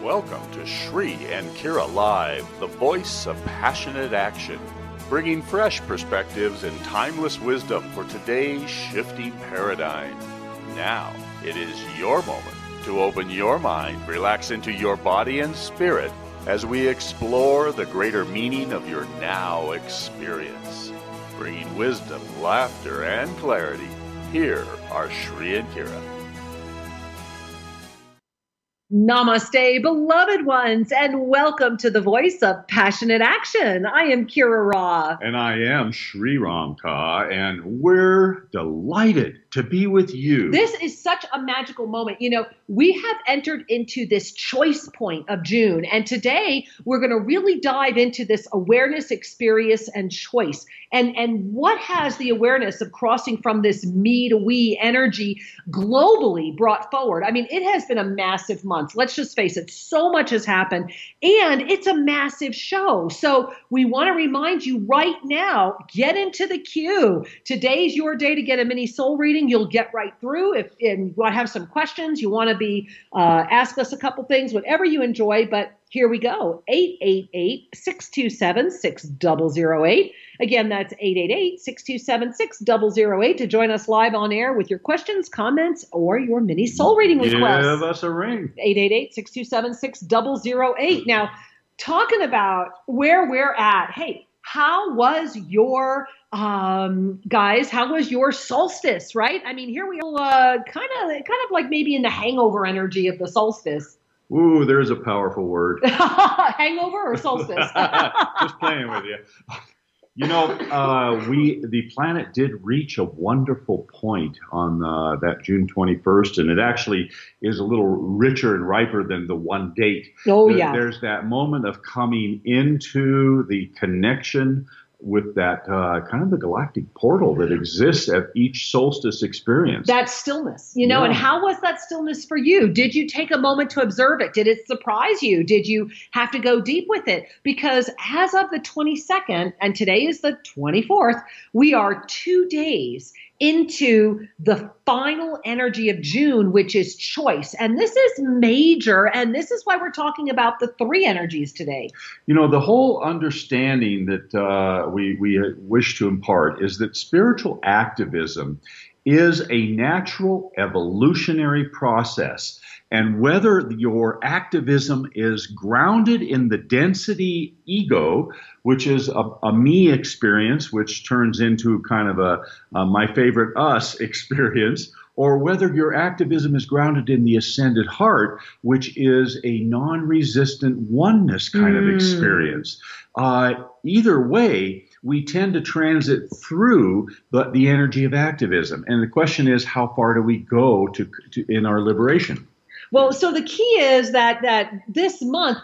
Welcome to Shri and Kira Live, the voice of passionate action, bringing fresh perspectives and timeless wisdom for today's shifting paradigm. Now, it is your moment to open your mind, relax into your body and spirit as we explore the greater meaning of your now experience. Bringing wisdom, laughter, and clarity, here are Shri and Kira. Namaste, beloved ones, and welcome to the voice of passionate action. I am Kira Ra. And I am Sri Ram Ka, and we're delighted to be with you. This is such a magical moment. You know, we have entered into this choice point of June, and today we're going to really dive into this awareness, experience, and choice. And what has the awareness of crossing from this me to we energy globally brought forward? I mean, it has been a massive month. Let's just face it, so much has happened, and it's a massive show. So we want to remind you right now, get into the queue. Today's your day to get a mini soul reading. You'll get right through. If you want to have some questions, you want to be ask us a couple things, whatever you enjoy. But here we go. 888-627-6008. Again, that's 888-627-6008 to join us live on air with your questions, comments, or your mini soul reading requests. Give us a ring. 888-627-6008. Now, talking about where we're at. Hey, how was your guys? How was your solstice? Right? I mean, here we are, kind of like maybe in the hangover energy of the solstice. Ooh, there's a powerful word. Hangover or solstice? Just playing with you. You know, the planet did reach a wonderful point on that June 21st, and it actually is a little richer and riper than the one date. Oh, yeah. There's that moment of coming into the connection with that kind of the galactic portal that exists at each solstice experience. That stillness, you know, Yeah. And how was that stillness for you? Did you take a moment to observe it? Did it surprise you? Did you have to go deep with it? Because as of the 22nd, and today is the 24th, we are 2 days into the final energy of June, which is choice. And this is major. And this is why we're talking about the three energies today. You know, the whole understanding that we wish to impart is that spiritual activism is a natural evolutionary process. And whether your activism is grounded in the density ego, which is a me experience, which turns into kind of a my favorite us experience, or whether your activism is grounded in the ascended heart, which is a non-resistant oneness kind of experience. Either way, we tend to transit through the energy of activism. And the question is, how far do we go to in our liberation? Well, so the key is that this month,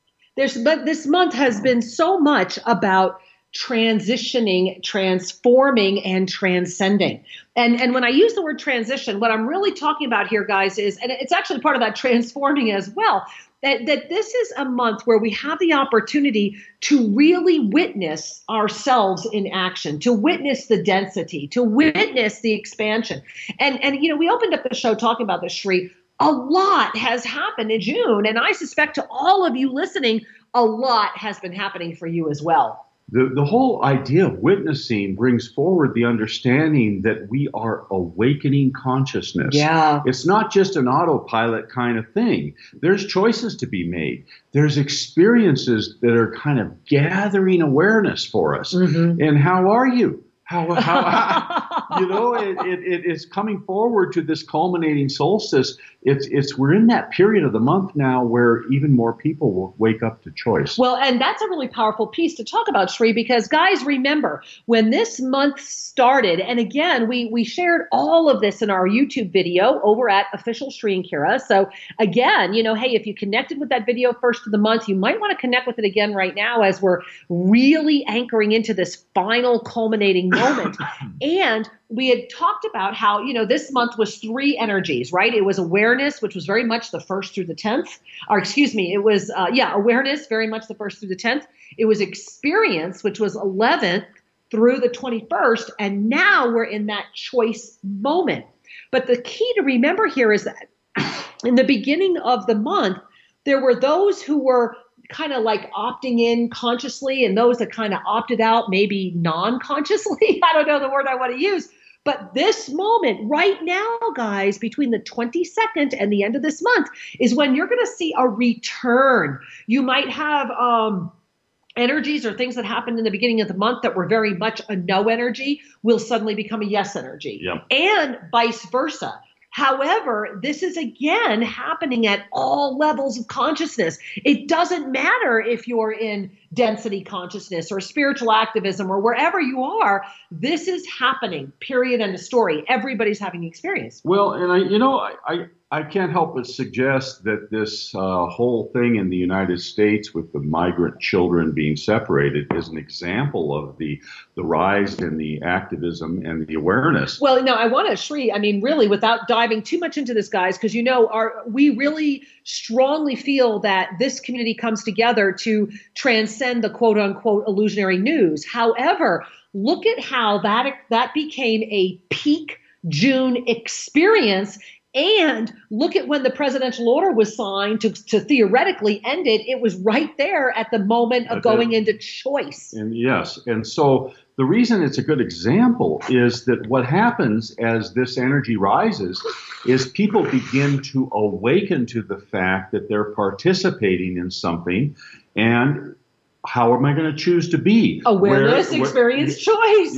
this month has been so much about transitioning, transforming, and transcending. And when I use the word transition, what I'm really talking about here, guys, is, and it's actually part of that transforming as well, that this is a month where we have the opportunity to really witness ourselves in action, to witness the density, to witness the expansion. And you know, we opened up the show talking about this, Shri. A lot has happened in June, and I suspect to all of you listening, a lot has been happening for you as well. The whole idea of witnessing brings forward the understanding that we are awakening consciousness. Yeah. It's not just an autopilot kind of thing. There's choices to be made. There's experiences that are kind of gathering awareness for us. Mm-hmm. And how are you? How you know, it is coming forward to this culminating solstice. We're in that period of the month now where even more people will wake up to choice. Well, and that's a really powerful piece to talk about, Shri, because guys, remember when this month started, and again, we shared all of this in our YouTube video over at Official Shri and Kira. So again, you know, hey, if you connected with that video first of the month, you might want to connect with it again right now as we're really anchoring into this final culminating moment. And we had talked about how, you know, this month was three energies, right? It was awareness, which was very much the 1st through the 10th, or excuse me, it was, awareness, very much the 1st through the 10th. It was experience, which was 11th through the 21st. And now we're in that choice moment. But the key to remember here is that in the beginning of the month, there were those who were kind of like opting in consciously and those that kind of opted out maybe non-consciously. I don't know the word I want to use. But this moment right now, guys, between the 22nd and the end of this month is when you're going to see a return. You might have energies or things that happened in the beginning of the month that were very much a no energy will suddenly become a yes energy. Yep. And vice versa. However, this is again happening at all levels of consciousness. It doesn't matter if you're in density consciousness or spiritual activism or wherever you are. This is happening, period, end of story. Everybody's having the experience. Well, and I can't help but suggest that this whole thing in the United States with the migrant children being separated is an example of the rise in the activism and the awareness. Well, no, I want to, Sri, really, without diving too much into this, guys, because we really strongly feel that this community comes together to transcend the quote unquote illusionary news. However, look at how that became a peak June experience. And look at when the presidential order was signed to theoretically end it. It was right there at the moment of going into choice. And yes. And so the reason it's a good example is that what happens as this energy rises is people begin to awaken to the fact that they're participating in something. And how am I going to choose to be? Awareness, experience, choice.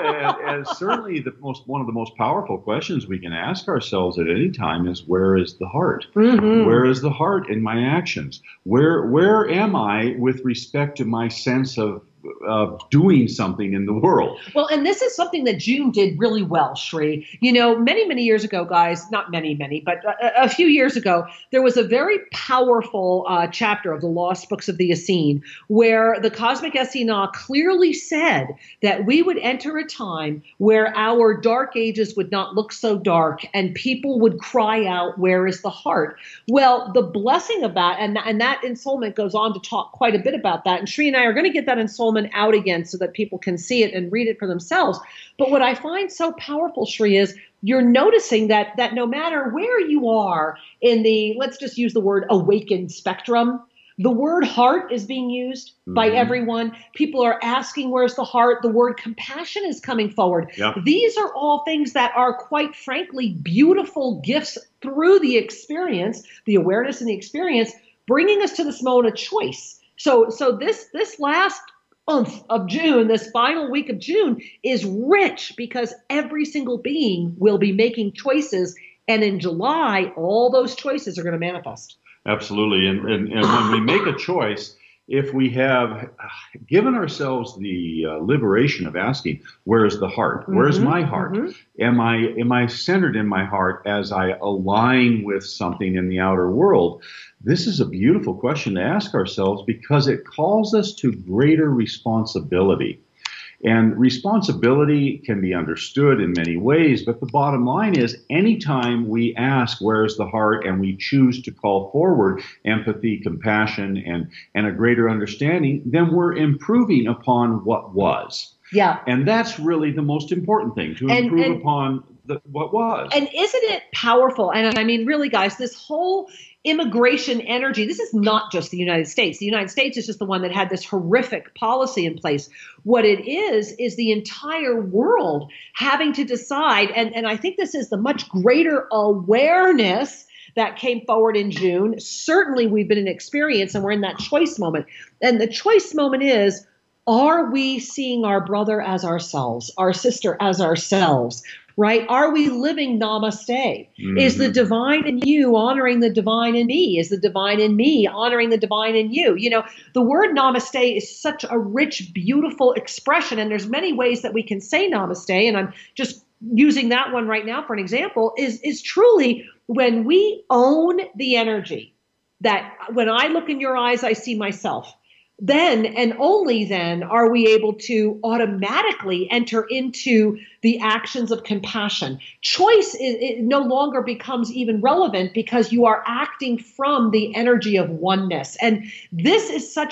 And certainly one of the most powerful questions we can ask ourselves at any time is, where is the heart? Mm-hmm. Where is the heart in my actions? Where am I with respect to my sense of doing something in the world? Well, and this is something that June did really well, Sri. Many, many years ago, guys, not many, but a few years ago, there was a very powerful chapter of the Lost Books of the Essene where the Cosmic Essenah clearly said that we would enter a time where our dark ages would not look so dark and people would cry out, where is the heart? Well, the blessing of that, and that ensoulment goes on to talk quite a bit about that. And Sri and I are going to get that ensoulment out again so that people can see it and read it for themselves. But what I find so powerful, Sri, is you're noticing that no matter where you are in the, let's just use the word awakened spectrum, the word heart is being used by everyone. People are asking, where's the heart? The word compassion is coming forward. Yep. These are all things that are, quite frankly, beautiful gifts through the experience, the awareness and the experience, bringing us to this moment of choice. So this last month of June, this final week of June, is rich because every single being will be making choices. And in July, all those choices are going to manifest. Absolutely. And when we make a choice, if we have given ourselves the liberation of asking, where is the heart? Where's my heart? Am I centered in my heart as I align with something in the outer world? This is a beautiful question to ask ourselves because it calls us to greater responsibility. And responsibility can be understood in many ways, but the bottom line is anytime we ask where's the heart and we choose to call forward empathy, compassion, and a greater understanding, then we're improving upon what was. Yeah. And that's really the most important thing, to improve upon what was. And isn't it powerful? And I mean, really, guys, this whole immigration energy, this is not just the United States. The United States is just the one that had this horrific policy in place. What it is the entire world having to decide, and I think this is the much greater awareness that came forward in June. Certainly we've been in experience and we're in that choice moment. And the choice moment is, are we seeing our brother as ourselves, our sister as ourselves, right? Are we living namaste? Is the divine in you honoring the divine in me? Is the divine in me honoring the divine in you? The word namaste is such a rich, beautiful expression, and there's many ways that we can say namaste, and I'm just using that one right now for an example, is truly when we own the energy that when I look in your eyes, I see myself. Then and only then are we able to automatically enter into the actions of compassion. Choice it no longer becomes even relevant because you are acting from the energy of oneness. And this is such a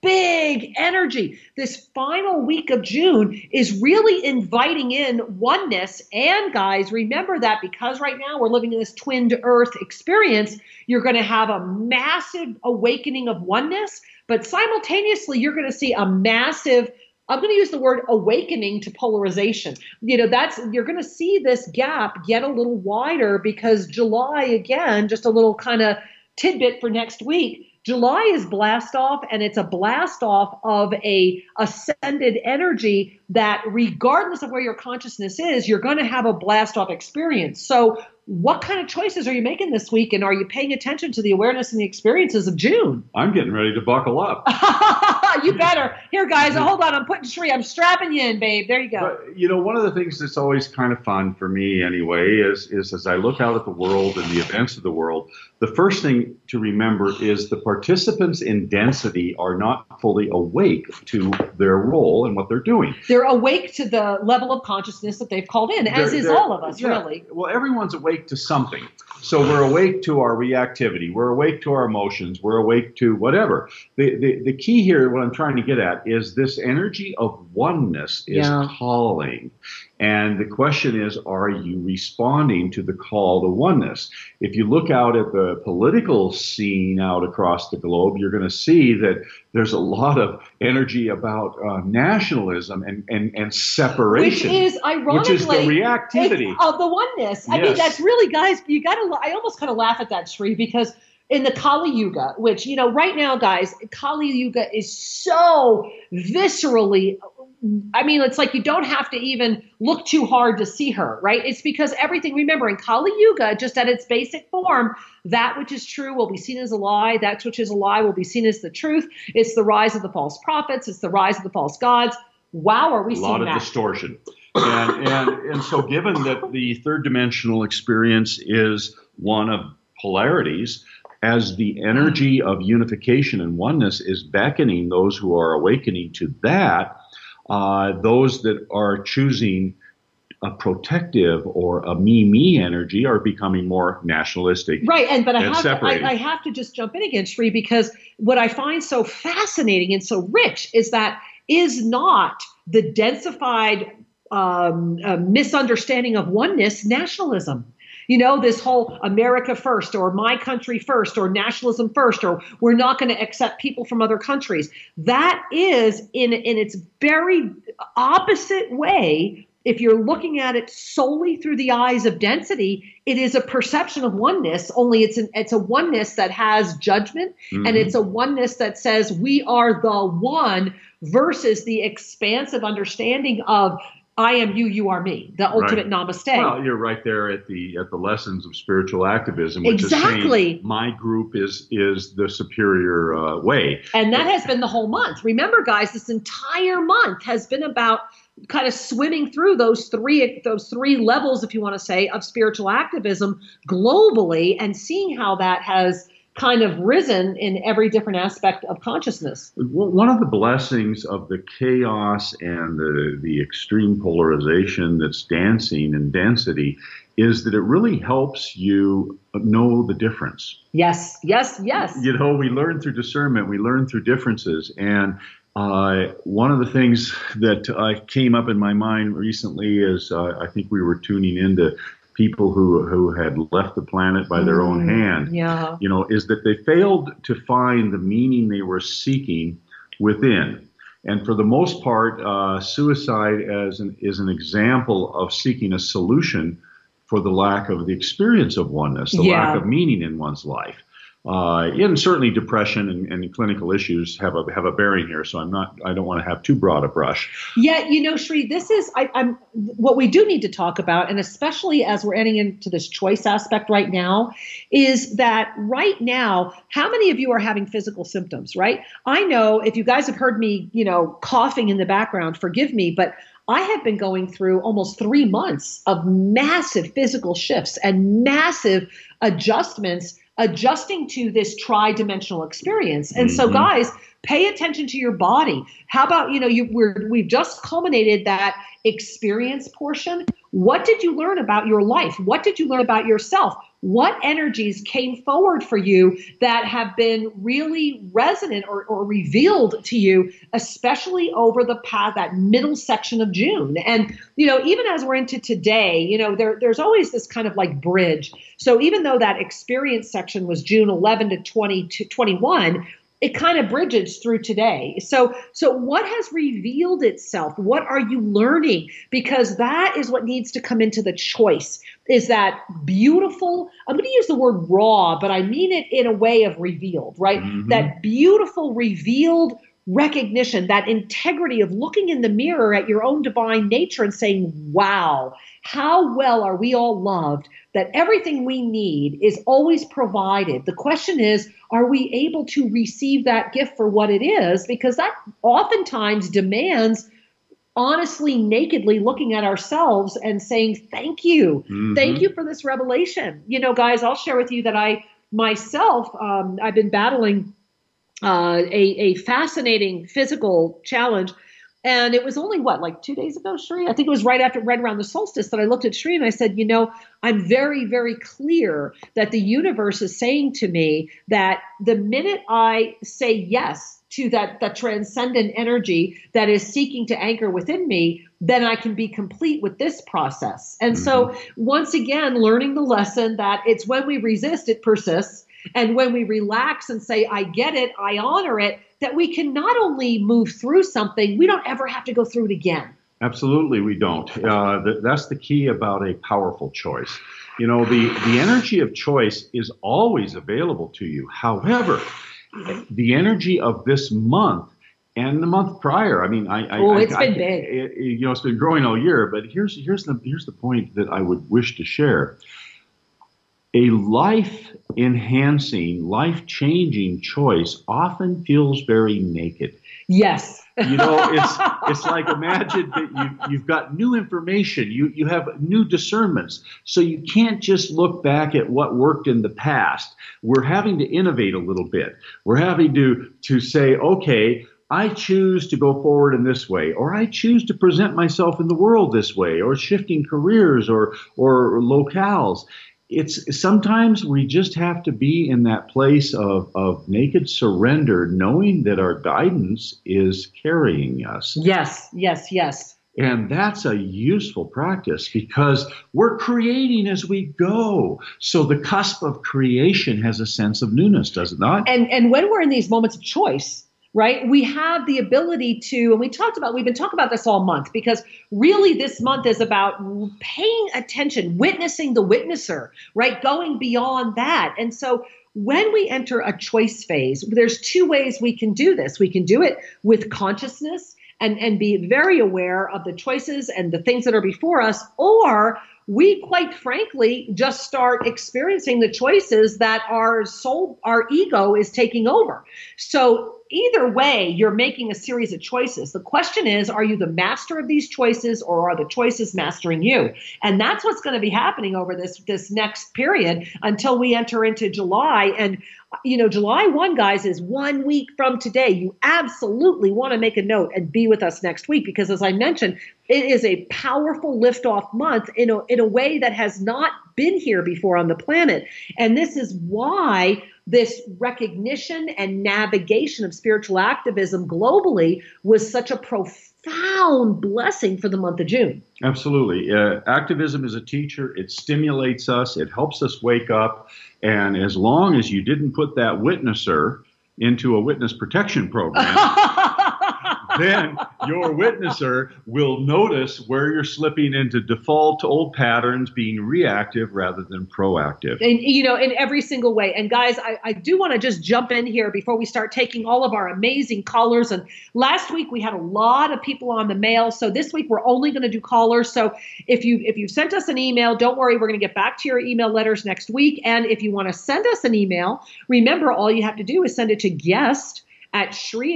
big energy. This final week of June is really inviting in oneness. And guys, remember that because right now we're living in this twinned earth experience, you're going to have a massive awakening of oneness, but simultaneously you're going to see a massive, I'm going to use the word awakening to polarization. You're going to see this gap get a little wider because July, again, just a little kind of tidbit for next week, July is blast off, and it's a blast off of a ascended energy that regardless of where your consciousness is, you're going to have a blast off experience. So what kind of choices are you making this week? And are you paying attention to the awareness and the experiences of June? I'm getting ready to buckle up. You better. Here, guys, hold on. I'm strapping you in, babe. There you go. But, one of the things that's always kind of fun for me anyway is as I look out at the world and the events of the world, the first thing to remember is the participants in density are not fully awake to their role and what they're doing. They're awake to the level of consciousness that they've called in, as is all of us, really. Well, everyone's awake to something. So we're awake to our reactivity. We're awake to our emotions. We're awake to whatever. The key here, what I'm trying to get at, is this energy of oneness is calling. And the question is, are you responding to the call to oneness? If you look out at the political scene out across the globe, you're going to see that there's a lot of energy about nationalism and separation. Which is, ironically, which is the reactivity of the oneness. I mean, that's really, guys, I almost kind of laugh at that, Sri, because in the Kali Yuga, which, right now, guys, Kali Yuga is so viscerally, I mean, it's like you don't have to even look too hard to see her, right? It's because everything, remember, in Kali Yuga, just at its basic form, that which is true will be seen as a lie. That which is a lie will be seen as the truth. It's the rise of the false prophets. It's the rise of the false gods. Wow, are we seeing that? A lot of distortion. And so given that the third dimensional experience is one of polarities, as the energy of unification and oneness is beckoning those who are awakening to that, those that are choosing a protective or a me energy are becoming more nationalistic. Right, but I have to just jump in again, Sri, because what I find so fascinating and so rich is that is not the densified misunderstanding of oneness nationalism. This whole America first or my country first or nationalism first or we're not going to accept people from other countries. That is in its very opposite way. If you're looking at it solely through the eyes of density, it is a perception of oneness, only it's a oneness that has judgment, and it's a oneness that says we are the one versus the expansive understanding of I am you, you are me, the ultimate namaste. Well, you're right there at the lessons of spiritual activism, which is saying my group is the superior way. And that has been the whole month. Remember, guys, this entire month has been about kind of swimming through those three levels, if you want to say, of spiritual activism globally and seeing how that has kind of risen in every different aspect of consciousness. One of the blessings of the chaos and the extreme polarization that's dancing in density is that it really helps you know the difference. Yes. We learn through discernment, we learn through differences. And one of the things that came up in my mind recently is I think we were tuning into people who had left the planet by their own hand, is that they failed to find the meaning they were seeking within. And for the most part, suicide is an example of seeking a solution for the lack of the experience of oneness, the lack of meaning in one's life. And certainly depression and clinical issues have a bearing here. So I don't want to have too broad a brush. Yeah, Sri, this is what we do need to talk about, and especially as we're getting into this choice aspect right now, is that right now, how many of you are having physical symptoms, right? I know if you guys have heard me, coughing in the background, forgive me, but I have been going through almost 3 months of massive physical shifts and massive adjusting to this tri-dimensional experience. And so, guys, pay attention to your body. How about, we've just culminated that experience portion, what did you learn about your life? What did you learn about yourself? What energies came forward for you that have been really resonant or revealed to you, especially over the past, that middle section of June? And, even as we're into today, there's always this kind of like bridge. So even though that experience section was June 11 to 20 to 21, it kind of bridges through today. So what has revealed itself? What are you learning? Because that is what needs to come into the choice, is that beautiful, I'm going to use the word raw, but I mean it in a way of revealed, right? Mm-hmm. That beautiful revealed recognition, that integrity of looking in the mirror at your own divine nature and saying, wow, how well are we all loved, that everything we need is always provided. The question is, are we able to receive that gift for what it is? Because that oftentimes demands honestly, nakedly looking at ourselves and saying, thank you. Mm-hmm. Thank you for this revelation. Guys, I'll share with you that I've been battling a fascinating physical challenge. And it was only like 2 days ago, Sheree? I think it was right around the solstice that I looked at Sheree and I said, I'm very, very clear that the universe is saying to me that the minute I say yes to that transcendent energy that is seeking to anchor within me, then I can be complete with this process. And so once again, learning the lesson that it's when we resist, it persists. And when we relax and say, I get it, I honor it, that we can not only move through something, we don't ever have to go through it again. Absolutely, we don't. That's the key about a powerful choice. The energy of choice is always available to you. However, the energy of this month and the month prior, it's been big. It's been growing all year. But here's the point that I would wish to share. A life-enhancing, life-changing choice often feels very naked. Yes. It's like, imagine that you've got new information, you have new discernments, so you can't just look back at what worked in the past. We're having to innovate a little bit. We're having to say, okay, I choose to go forward in this way, or I choose to present myself in the world this way, or shifting careers or locales. It's sometimes we just have to be in that place of naked surrender, knowing that our guidance is carrying us. Yes, yes, yes. And that's a useful practice because we're creating as we go. So the cusp of creation has a sense of newness, does it not? And when we're in these moments of choice, right, we have the ability to, and we've been talking about this all month, because really this month is about paying attention, witnessing the witnesser, right, going beyond that. And so when we enter a choice phase, there's two ways we can do this. We can do it with consciousness and be very aware of the choices and the things that are before us, or we quite frankly just start experiencing the choices that our soul, our ego is taking over. So either way, you're making a series of choices. The question is, are you the master of these choices, or are the choices mastering you? And that's what's going to be happening over this next period until we enter into July. And July 1, guys, is 1 week from today. You absolutely want to make a note and be with us next week, because as I mentioned, it is a powerful liftoff month in a way that has not been here before on the planet. And this is why this recognition and navigation of spiritual activism globally was such a profound blessing for the month of June. Absolutely. Activism is a teacher. It stimulates us. It helps us wake up. And as long as you didn't put that witnesser into a witness protection program, then your witnesser will notice where you're slipping into default old patterns, being reactive rather than proactive. And, in every single way. And guys, I do want to just jump in here before we start taking all of our amazing callers. And last week we had a lot of people on the mail. So this week we're only going to do callers. So if you've sent us an email, don't worry, we're going to get back to your email letters next week. And if you want to send us an email, remember, all you have to do is send it to guest at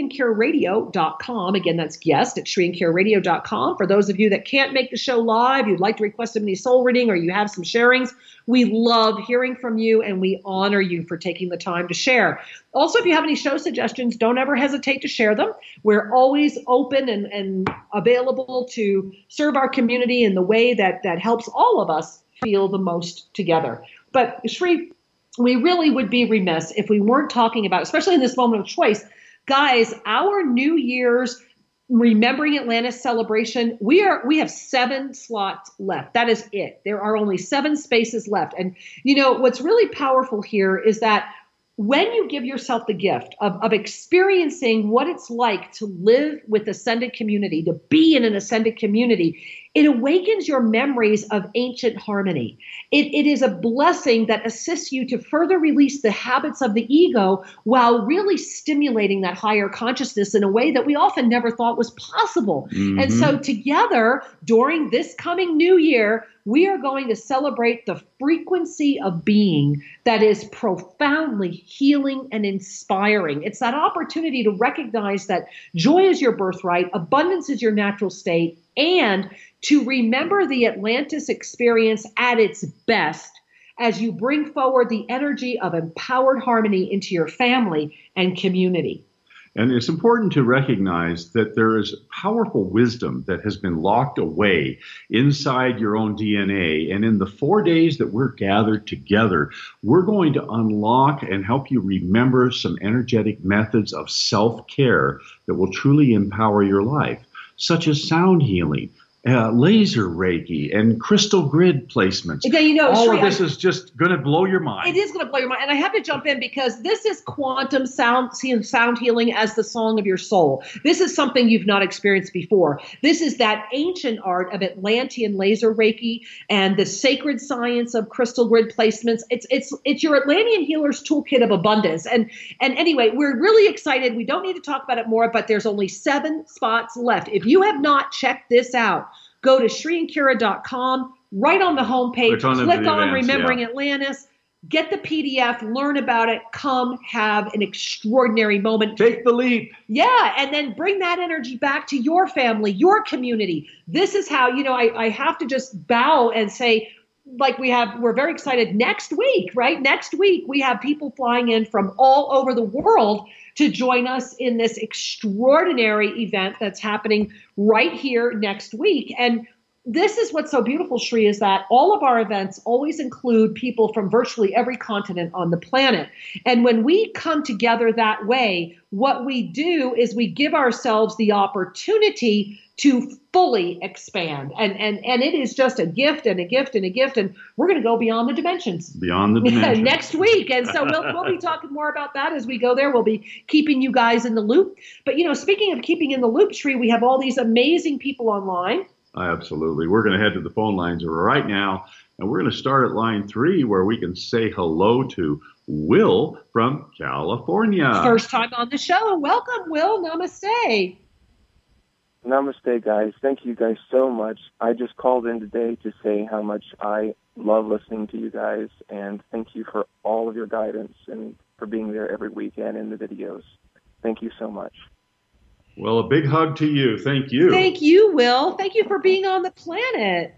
ShreeandKiraRadio.com. Again, that's guest at ShreeandKiraRadio.com. For those of you that can't make the show live, you'd like to request a mini soul reading, or you have some sharings, we love hearing from you, and we honor you for taking the time to share. Also, if you have any show suggestions, don't ever hesitate to share them. We're always open and available to serve our community in the way that helps all of us feel the most together. But Shree, we really would be remiss if we weren't talking about, especially in this moment of choice, guys, our New Year's Remembering Atlantis celebration, we have 7 slots left. That is it. There are only 7 spaces left. And you know, what's really powerful here is that when you give yourself the gift of experiencing what it's like to live with ascended community, to be in an ascended community, it awakens your memories of ancient harmony. It is a blessing that assists you to further release the habits of the ego while really stimulating that higher consciousness in a way that we often never thought was possible. Mm-hmm. And so together, during this coming new year, we are going to celebrate the frequency of being that is profoundly healing and inspiring. It's that opportunity to recognize that joy is your birthright, abundance is your natural state, and to remember the Atlantis experience at its best as you bring forward the energy of empowered harmony into your family and community. And it's important to recognize that there is powerful wisdom that has been locked away inside your own DNA. And in the 4 days that we're gathered together, we're going to unlock and help you remember some energetic methods of self-care that will truly empower your life, such as sound healing, laser Reiki, and crystal grid placements. Yeah, you know, all of this is just going to blow your mind. It is going to blow your mind. And I have to jump in because this is quantum sound healing as the song of your soul. This is something you've not experienced before. This is that ancient art of Atlantean laser Reiki and the sacred science of crystal grid placements. It's your Atlantean healer's toolkit of abundance. And anyway, we're really excited. We don't need to talk about it more, but there's only 7 spots left. If you have not checked this out, go to ShreeandKira.com, right on the homepage, click on Remembering Atlantis, get the PDF, learn about it, come have an extraordinary moment. Take the leap. Yeah, and then bring that energy back to your family, your community. This is how, you know, I have to just bow and say, like we're very excited next week, right? Next week, we have people flying in from all over the world to join us in this extraordinary event that's happening right here next week. And this is what's so beautiful, Shree, is that all of our events always include people from virtually every continent on the planet. And when we come together that way, what we do is we give ourselves the opportunity to fully expand. And it is just a gift and a gift and a gift. And we're going to go beyond the dimensions. Beyond the dimensions. Next week. And so we'll be talking more about that as we go there. We'll be keeping you guys in the loop. But, you know, speaking of keeping in the loop, Shree, we have all these amazing people online. Absolutely. We're going to head to the phone lines right now. And we're going to start at line 3 where we can say hello to Will from California. First time on the show. Welcome, Will. Namaste. Namaste, guys. Thank you guys so much. I just called in today to say how much I love listening to you guys, and thank you for all of your guidance and for being there every weekend in the videos. Thank you so much. Well, a big hug to you. Thank you. Thank you, Will. Thank you for being on the planet.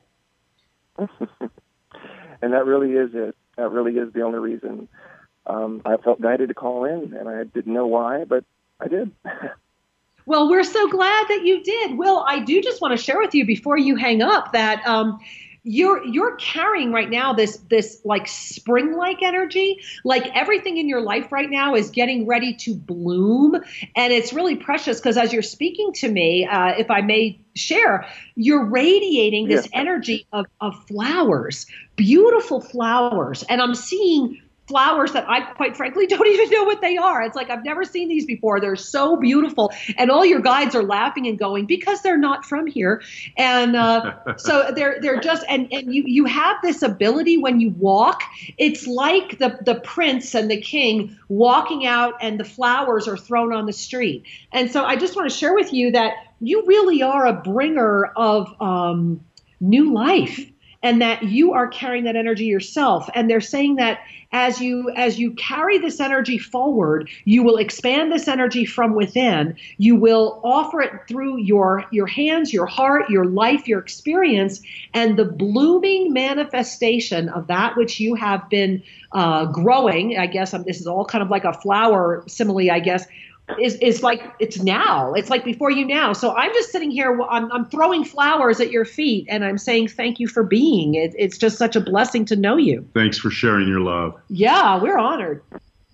And that really is it. That really is the only reason. I felt guided to call in, and I didn't know why, but I did. Well, we're so glad that you did. Will, I do just want to share with you before you hang up that you're carrying right now this like spring-like energy. Like everything in your life right now is getting ready to bloom. And it's really precious because as you're speaking to me, if I may share, you're radiating this energy of flowers, beautiful flowers. And I'm seeing flowers that I quite frankly don't even know what they are. It's like, I've never seen these before. They're so beautiful. And all your guides are laughing and going, because they're not from here. And so they're just, and you have this ability when you walk, it's like the prince and the king walking out and the flowers are thrown on the street. And so I just want to share with you that you really are a bringer of new life. and that you are carrying that energy yourself. And they're saying that as you carry this energy forward, you will expand this energy from within. You will offer it through your hands, your heart, your life, your experience, and the blooming manifestation of that which you have been growing. I guess this is all kind of like a flower simile, I guess. Is like it's now. It's like before you now. So I'm just sitting here. I'm throwing flowers at your feet, and I'm saying thank you for being. It's just such a blessing to know you. Thanks for sharing your love. Yeah, we're honored.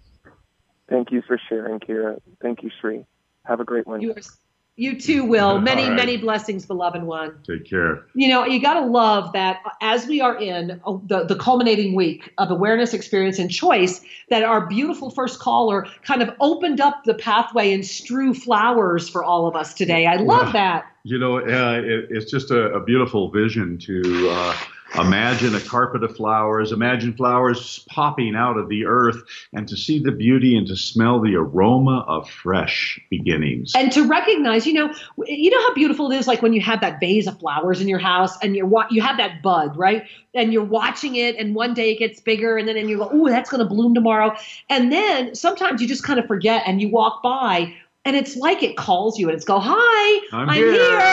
Thank you for sharing, Kira. Thank you, Sri. Have a great one. You too, Will. Many, right. many blessings, beloved one. Take care. You know, you got to love that as we are in the culminating week of awareness, experience, and choice, that our beautiful first caller kind of opened up the pathway and strew flowers for all of us today. I love that. You know, it's just a beautiful vision to imagine a carpet of flowers, imagine flowers popping out of the earth, and to see the beauty and to smell the aroma of fresh beginnings. And to recognize, you know how beautiful it is, like when you have that vase of flowers in your house and you have that bud, right? And you're watching it, and one day it gets bigger, and then you go, oh, that's going to bloom tomorrow. And then sometimes you just kind of forget, and you walk by, and it's like it calls you, and it's go, hi, I'm here.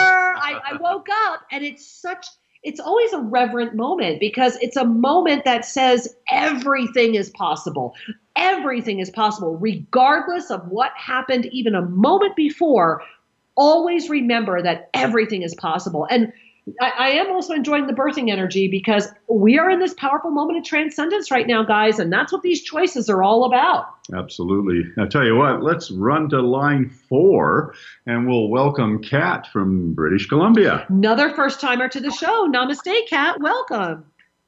I woke up, and it's always a reverent moment, because it's a moment that says everything is possible. Everything is possible, regardless of what happened even a moment before. Always remember that everything is possible. And I am also enjoying the birthing energy, because we are in this powerful moment of transcendence right now, guys, and that's what these choices are all about. Absolutely. I tell you what, let's run to line 4, and we'll welcome Kat from British Columbia. Another first-timer to the show. Namaste, Kat. Welcome.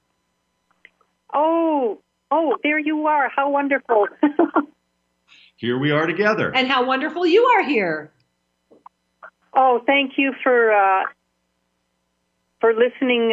Oh, there you are. How wonderful. Here we are together. And how wonderful you are here. Oh, thank you for listening.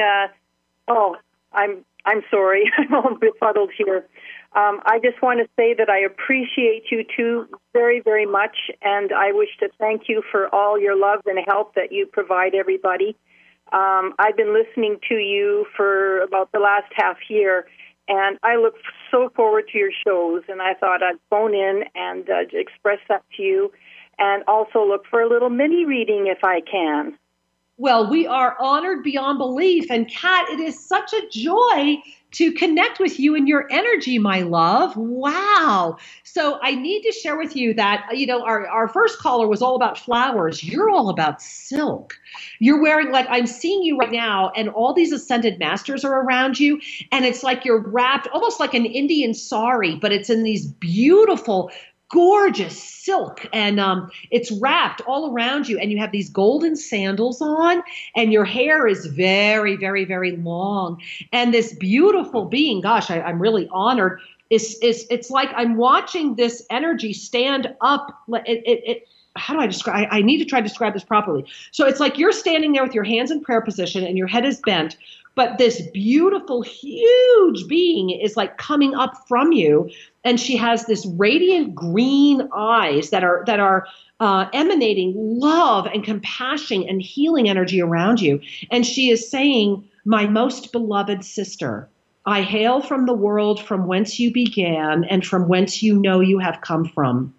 I'm sorry. I'm all befuddled here. I just want to say that I appreciate you two very, very much, and I wish to thank you for all your love and help that you provide everybody. I've been listening to you for about the last half year, and I look so forward to your shows, and I thought I'd phone in and express that to you, and also look for a little mini reading if I can. Well, we are honored beyond belief. And Kat, it is such a joy to connect with you and your energy, my love. Wow. So I need to share with you that, our first caller was all about flowers. You're all about silk. You're wearing, like, I'm seeing you right now, and all these ascended masters are around you. And it's like you're wrapped almost like an Indian sari, but it's in these beautiful, gorgeous silk, and it's wrapped all around you, and you have these golden sandals on, and your hair is very, very, very long, and this beautiful being, gosh, I'm really honored. It's like I'm watching this energy stand up. How do I describe? I need to try to describe this properly. So it's like you're standing there with your hands in prayer position, and your head is bent, but this beautiful, huge being is like coming up from you, and she has this radiant green eyes that are emanating love and compassion and healing energy around you. And she is saying, "My most beloved sister, I hail from the world from whence you began and from whence you know you have come from."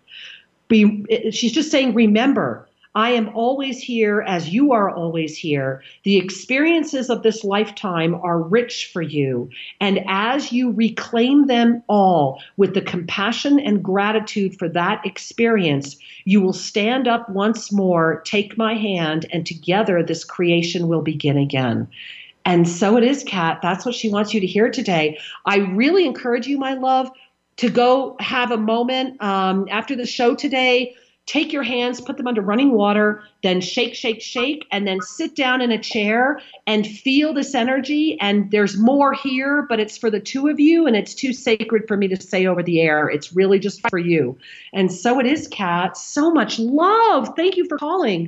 She's just saying, remember, I am always here as you are always here. The experiences of this lifetime are rich for you. And as you reclaim them all with the compassion and gratitude for that experience, you will stand up once more, take my hand, and together this creation will begin again. And so it is, Kat. That's what she wants you to hear today. I really encourage you, my love, to go have a moment after the show today. Take your hands, put them under running water, then shake, shake, shake, and then sit down in a chair and feel this energy. And there's more here, but it's for the two of you, and it's too sacred for me to say over the air. It's really just for you. And so it is, Kat. So much love. Thank you for calling.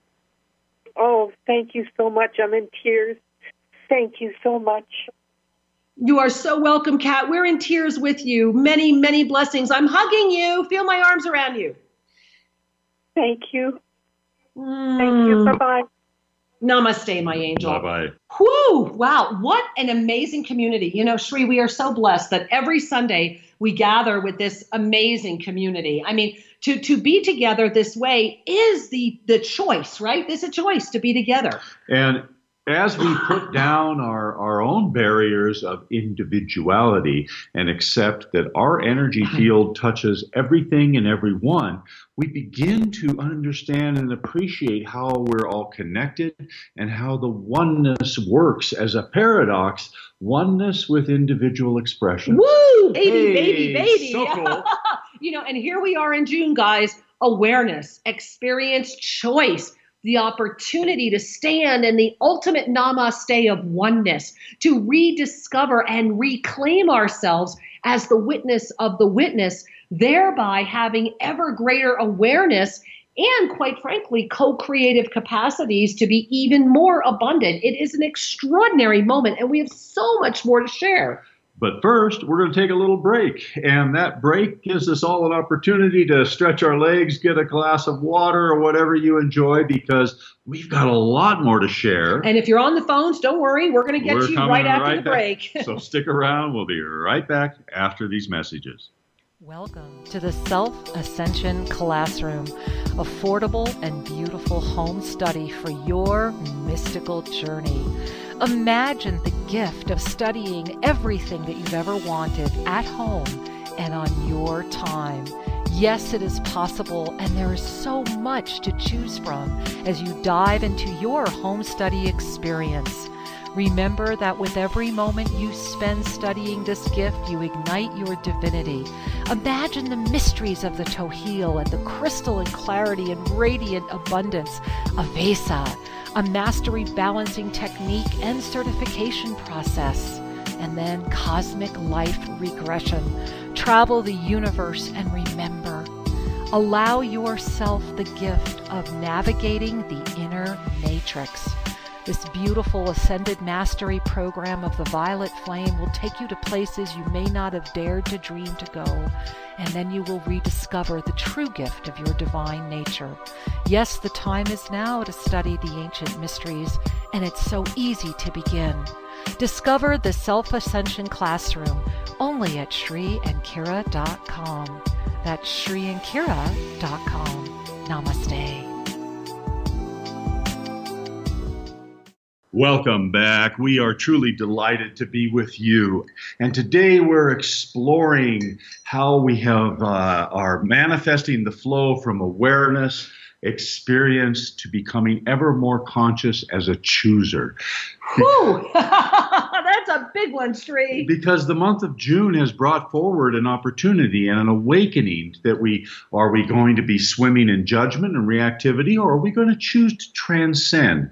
Oh, thank you so much. I'm in tears. Thank you so much. You are so welcome, Kat. We're in tears with you. Many, many blessings. I'm hugging you. Feel my arms around you. Thank you. Thank you. Bye-bye. Namaste, my angel. Bye-bye. Whew, wow, what an amazing community. You know, Shri, we are so blessed that every Sunday we gather with this amazing community. I mean, to be together this way is the choice, right? There's a choice to be together. And as we put down our own barriers of individuality and accept that our energy field touches everything and everyone, we begin to understand and appreciate how we're all connected and how the oneness works as a paradox, oneness with individual expression. Woo! Baby, Hey, baby, baby. so cool. You know, and here we are in June, guys. Awareness, experience, choice. The opportunity to stand in the ultimate namaste of oneness, to rediscover and reclaim ourselves as the witness of the witness, thereby having ever greater awareness and, quite frankly, co-creative capacities to be even more abundant. It is an extraordinary moment, and we have so much more to share. But first, we're going to take a little break, and that break gives us all an opportunity to stretch our legs, get a glass of water or whatever you enjoy, because we've got a lot more to share. And if you're on the phones, don't worry, we're going to get you right after the break. So stick around. We'll be right back after these messages. Welcome to the Self-Ascension Classroom, affordable and beautiful home study for your mystical journey. Imagine the gift of studying everything that you've ever wanted at home and on your time. Yes, it is possible, and there is so much to choose from as you dive into your home study experience. Remember that with every moment you spend studying this gift, you ignite your divinity. Imagine the mysteries of the Tohil and the crystalline clarity and radiant abundance of Vesa, a mastery balancing technique and certification process, and then cosmic life regression. Travel the universe and remember. Allow yourself the gift of navigating the inner matrix. This beautiful Ascended Mastery program of the Violet Flame will take you to places you may not have dared to dream to go, and then you will rediscover the true gift of your divine nature. Yes, the time is now to study the ancient mysteries, and it's so easy to begin. Discover the Self-Ascension Classroom only at ShriandKira.com. That's ShriandKira.com. Namaste. Welcome back. We are truly delighted to be with you. And today we're exploring how we are manifesting the flow from awareness, experience to becoming ever more conscious as a chooser. Whew! That's a big one, Sri. Because the month of June has brought forward an opportunity and an awakening that are we going to be swimming in judgment and reactivity, or are we going to choose to transcend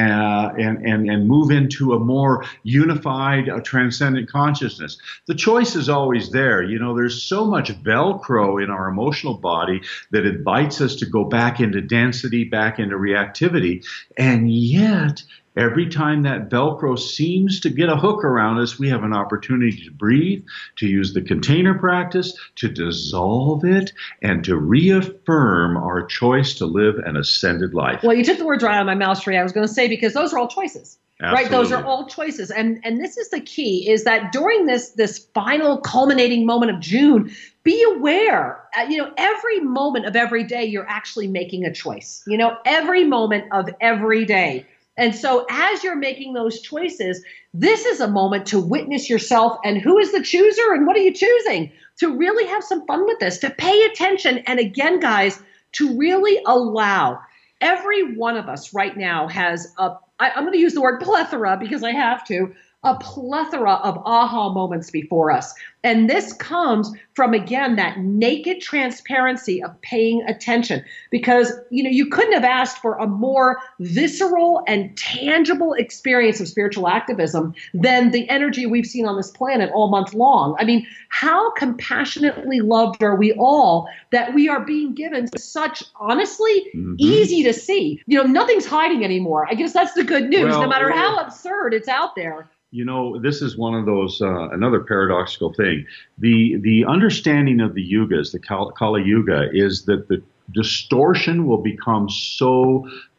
and move into a more unified, transcendent consciousness? The choice is always there. You know, there's so much Velcro in our emotional body that invites us to go back into density, back into reactivity, and yet every time that Velcro seems to get a hook around us, we have an opportunity to breathe, to use the container practice, to dissolve it, and to reaffirm our choice to live an ascended life. Well, you took the words right out of my mouth, Sri. I was going to say, because those are all choices. Absolutely. Right? Those are all choices. And this is the key, is that during this final culminating moment of June, be aware, every moment of every day, you're actually making a choice. Every moment of every day. And so as you're making those choices, this is a moment to witness yourself and who is the chooser and what are you choosing? To really have some fun with this, to pay attention. And again, guys, to really allow. Every one of us right now has I'm going to use the word plethora because I have to, a plethora of aha moments before us. And this comes from, again, that naked transparency of paying attention, because, you couldn't have asked for a more visceral and tangible experience of spiritual activism than the energy we've seen on this planet all month long. I mean, how compassionately loved are we all that we are being given such, honestly, easy to see. Nothing's hiding anymore. I guess that's the good news. Well, no matter how absurd it's out there. This is one of those, another paradoxical thing. The understanding of the yugas, the Kali Yuga, is that the distortion will become so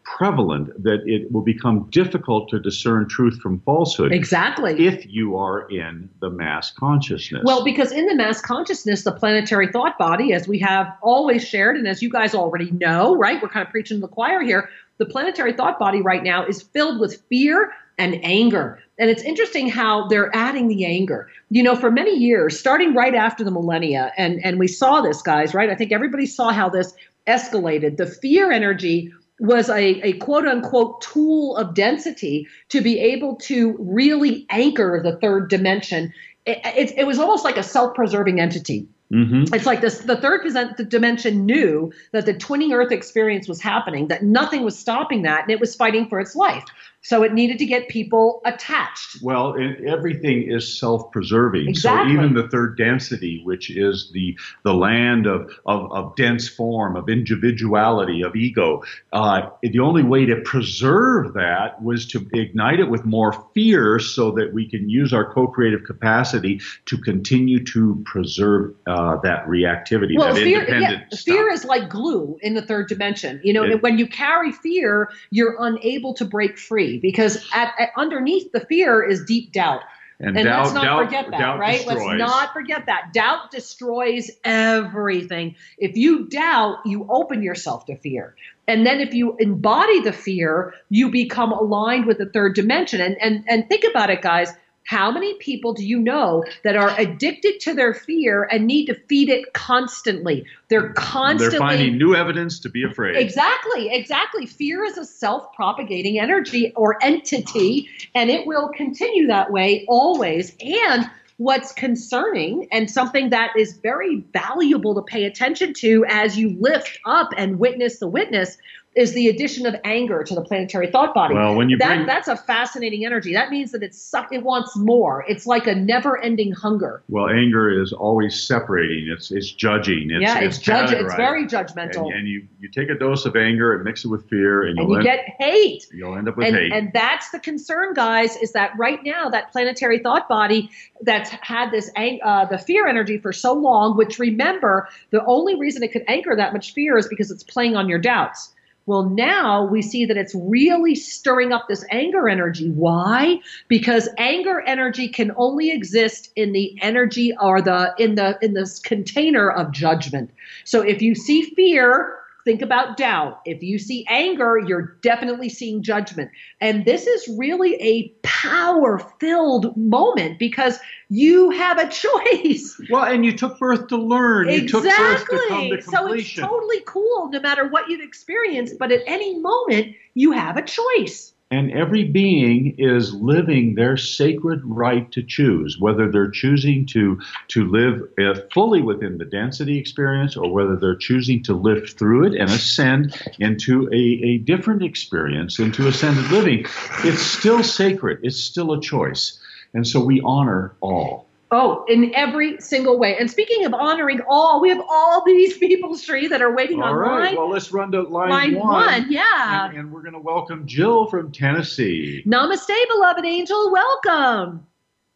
prevalent that it will become difficult to discern truth from falsehood. Exactly. If you are in the mass consciousness. Well, because in the mass consciousness, the planetary thought body, as we have always shared, and as you guys already know, right? We're kind of preaching to the choir here. The planetary thought body right now is filled with fear and anger. And it's interesting how they're adding the anger. You know, for many years, starting right after the millennia, and we saw this, guys, right? I think everybody saw how this escalated. The fear energy was a quote unquote tool of density to be able to really anchor the third dimension. It was almost like a self-preserving entity. Mm-hmm. It's like this, the third dimension knew that the twinning Earth experience was happening, that nothing was stopping that, and it was fighting for its life. So it needed to get people attached. Well, everything is self-preserving. Exactly. So even the third density, which is the land of dense form, of individuality, of ego, the only way to preserve that was to ignite it with more fear so that we can use our co-creative capacity to continue to preserve that reactivity, that independent stuff. Fear is like glue in the third dimension. You know, when you carry fear, you're unable to break free. Because underneath the fear is deep doubt. And let's not forget that, right? Destroys. Let's not forget that. Doubt destroys everything. If you doubt, you open yourself to fear. And then if you embody the fear, you become aligned with the third dimension. And think about it, guys. How many people do you know that are addicted to their fear and need to feed it constantly? They're finding new evidence to be afraid. Exactly. Fear is a self-propagating energy or entity, and it will continue that way always. And what's concerning and something that is very valuable to pay attention to as you lift up and witness the witness is the addition of anger to the planetary thought body. Well, when you that's a fascinating energy. That means that it wants more. It's like a never-ending hunger. Well, anger is always separating. It's judging. It's very judgmental. And you take a dose of anger and mix it with fear, and you get hate. You'll end up with hate. And that's the concern, guys, is that right now that planetary thought body that's had this the fear energy for so long, which remember, the only reason it could anchor that much fear is because it's playing on your doubts. Well, now we see that it's really stirring up this anger energy. Why? Because anger energy can only exist in the energy or in this container of judgment. So if you see fear, think about doubt. If you see anger, you're definitely seeing judgment. And this is really a power-filled moment because you have a choice. Well, and you took birth to learn. Exactly. You took birth to come to completion. So it's totally cool no matter what you've experienced, but at any moment, you have a choice. And every being is living their sacred right to choose, whether they're choosing to live fully within the density experience or whether they're choosing to lift through it and ascend into a different experience, into ascended living. It's still sacred. It's still a choice. And so we honor all. Oh, in every single way. And speaking of honoring all, we have all these people, Sri, that are waiting all online. Right. Well, let's run to line one. Yeah. And we're going to welcome Jill from Tennessee. Namaste, beloved angel. Welcome.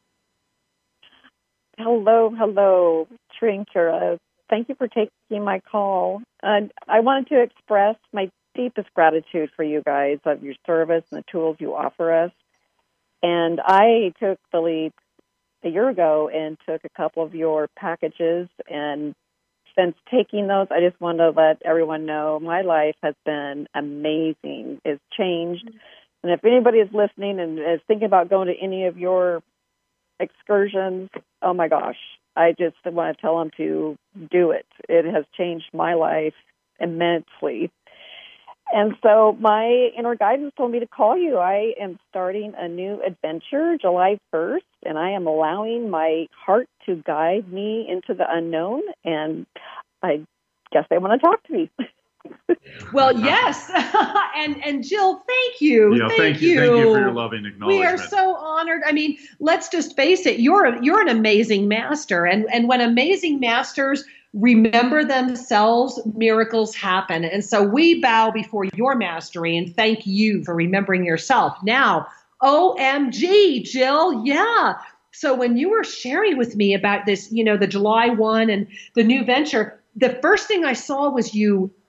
Hello, Sri and Kira. Thank you for taking my call. I wanted to express my deepest gratitude for you guys, of your service and the tools you offer us. And I took the lead a year ago and took a couple of your packages, and since taking those, I just want to let everyone know my life has been amazing. It's changed. And if anybody is listening and is thinking about going to any of your excursions, oh my gosh, I just want to tell them to do it. It has changed my life immensely. And so my inner guidance told me to call you. I am starting a new adventure July 1st, and I am allowing my heart to guide me into the unknown, and I guess they want to talk to me. Well, yes. and Jill, thank you. Yeah, thank you. Thank you for your loving acknowledgement. We are so honored. I mean, let's just face it. You're an amazing master. And when amazing masters remember themselves, miracles happen. And so we bow before your mastery and thank you for remembering yourself. Now, OMG, Jill. Yeah. So when you were sharing with me about this, the July 1 and the new venture, the first thing I saw was you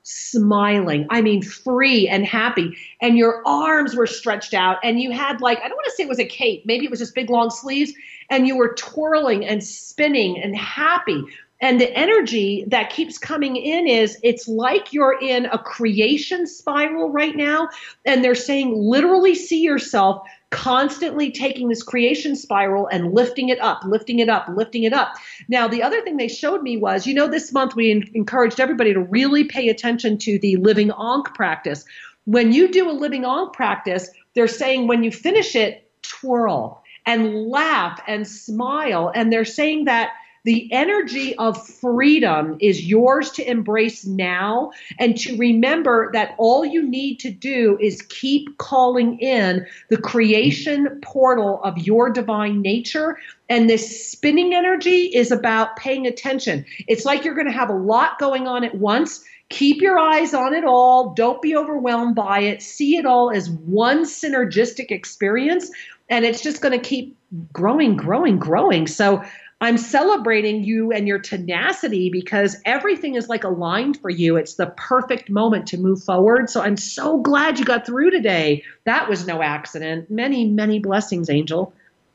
smiling. I mean, free and happy. And your arms were stretched out and you had like, I don't want to say it was a cape, maybe it was just big long sleeves, and you were twirling and spinning and happy. And the energy that keeps coming in is it's like you're in a creation spiral right now. And they're saying literally see yourself constantly taking this creation spiral and lifting it up, lifting it up, lifting it up. Now, the other thing they showed me was, this month we encouraged everybody to really pay attention to the living Ankh practice. When you do a living Ankh practice, they're saying when you finish it, twirl and laugh and smile. And they're saying that the energy of freedom is yours to embrace now, and to remember that all you need to do is keep calling in the creation portal of your divine nature. And this spinning energy is about paying attention. It's like you're going to have a lot going on at once. Keep your eyes on it all. Don't be overwhelmed by it. See it all as one synergistic experience, and it's just going to keep growing, growing, growing. So I'm celebrating you and your tenacity because everything is like aligned for you. It's the perfect moment to move forward. So I'm so glad you got through today. That was no accident. Many, many blessings, Angel.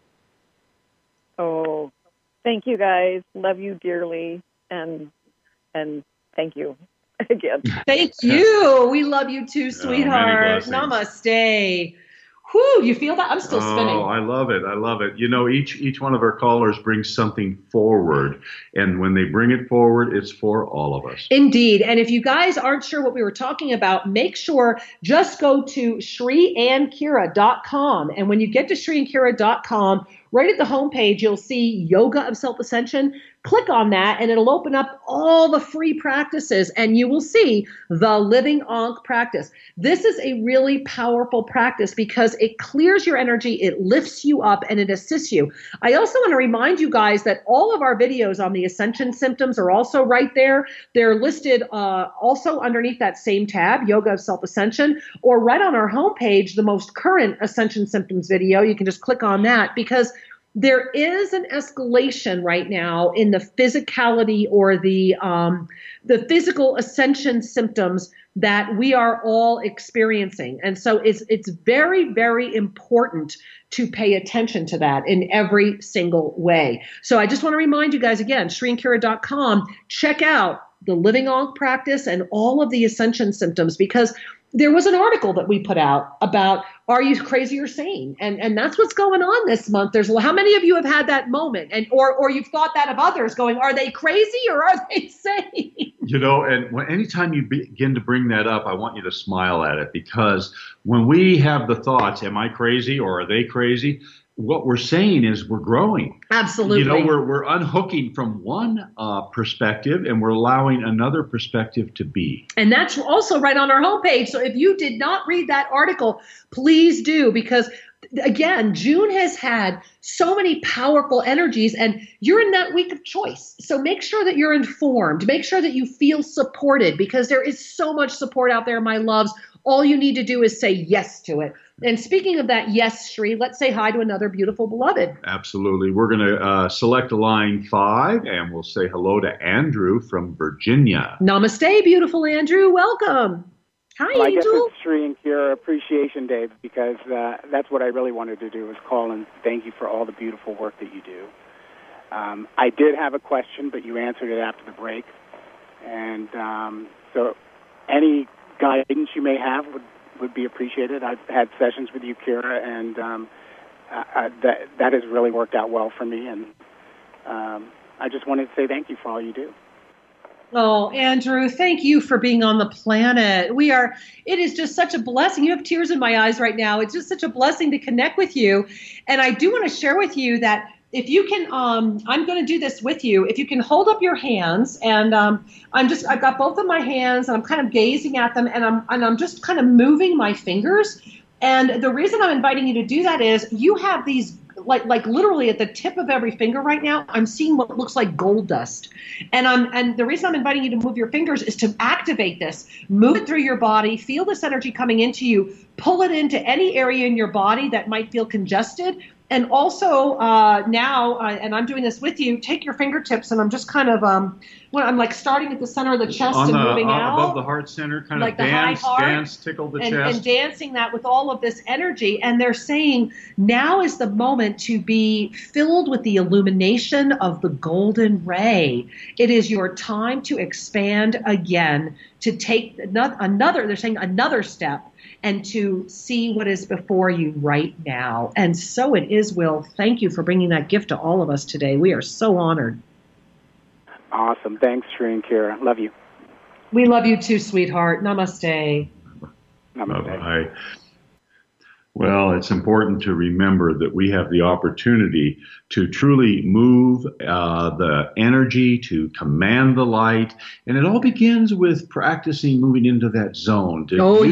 Oh, thank you guys. Love you dearly. And thank you again. Thank you. We love you too, sweetheart. Namaste. Whew, you feel that? I'm still spinning. Oh, I love it. I love it. Each one of our callers brings something forward. And when they bring it forward, it's for all of us. Indeed. And if you guys aren't sure what we were talking about, make sure just go to ShriAndKira.com. And when you get to ShriAndKira.com, right at the homepage, you'll see Yoga of Self-Ascension. Click on that and it'll open up all the free practices and you will see the Living Ankh practice. This is a really powerful practice because it clears your energy, it lifts you up, and it assists you. I also want to remind you guys that all of our videos on the Ascension symptoms are also right there. They're listed also underneath that same tab, Yoga of Self-Ascension, or right on our homepage, the most current Ascension symptoms video. You can just click on that because there is an escalation right now in the physicality or the physical ascension symptoms that we are all experiencing. And so it's very, very important to pay attention to that in every single way. So I just want to remind you guys again, ShriAndKira.com, check out the Living Ankh practice and all of the ascension symptoms, because there was an article that we put out about, are you crazy or sane? And that's what's going on this month. How many of you have had that moment, or you've thought that of others going, are they crazy or are they sane? And anytime you begin to bring that up, I want you to smile at it, because when we have the thoughts, am I crazy or are they crazy? What we're saying is we're growing. Absolutely. We're unhooking from one perspective and we're allowing another perspective to be. And that's also right on our homepage. So if you did not read that article, please do, because again, June has had so many powerful energies and you're in that week of choice. So make sure that you're informed. Make sure that you feel supported, because there is so much support out there, my loves. All you need to do is say yes to it. And speaking of that, yes, Shri, let's say hi to another beautiful beloved. Absolutely. We're going to select a line 5, and we'll say hello to Andrew from Virginia. Namaste, beautiful Andrew. Welcome. Hi, well, Angel. I guess it's Shri and Kira Appreciation Day, because that's what I really wanted to do, was call and thank you for all the beautiful work that you do. I did have a question, but you answered it after the break. And so any guidance you may have would be appreciated. I've had sessions with you, Kira, and that has really worked out well for me. And I just wanted to say thank you for all you do. Oh, Andrew, thank you for being on the planet. It is just such a blessing. You have tears in my eyes right now. It's just such a blessing to connect with you. And I do want to share with you that if you can, I'm going to do this with you. If you can hold up your hands, and I've got both of my hands, and I'm kind of gazing at them, and I'm just kind of moving my fingers. And the reason I'm inviting you to do that is you have these, like literally at the tip of every finger right now, I'm seeing what looks like gold dust. And the reason I'm inviting you to move your fingers is to activate this. Move it through your body, feel this energy coming into you, pull it into any area in your body that might feel congested, And also now, and I'm doing this with you, take your fingertips, and I'm just kind of, I'm like starting at the center of the chest and moving out. Above the heart center, kind like of dance, tickle the chest. And dancing that with all of this energy. And they're saying now is the moment to be filled with the illumination of the golden ray. It is your time to expand again, to take another, they're saying another step, and to see what is before you right now. And so it is, Will. Thank you for bringing that gift to all of us today. We are so honored. Awesome. Thanks, Sri and Kira. Love you. We love you too, sweetheart. Namaste. Namaste. Bye-bye. Well, it's important to remember that we have the opportunity to truly move the energy, to command the light, and it all begins with practicing moving into that zone.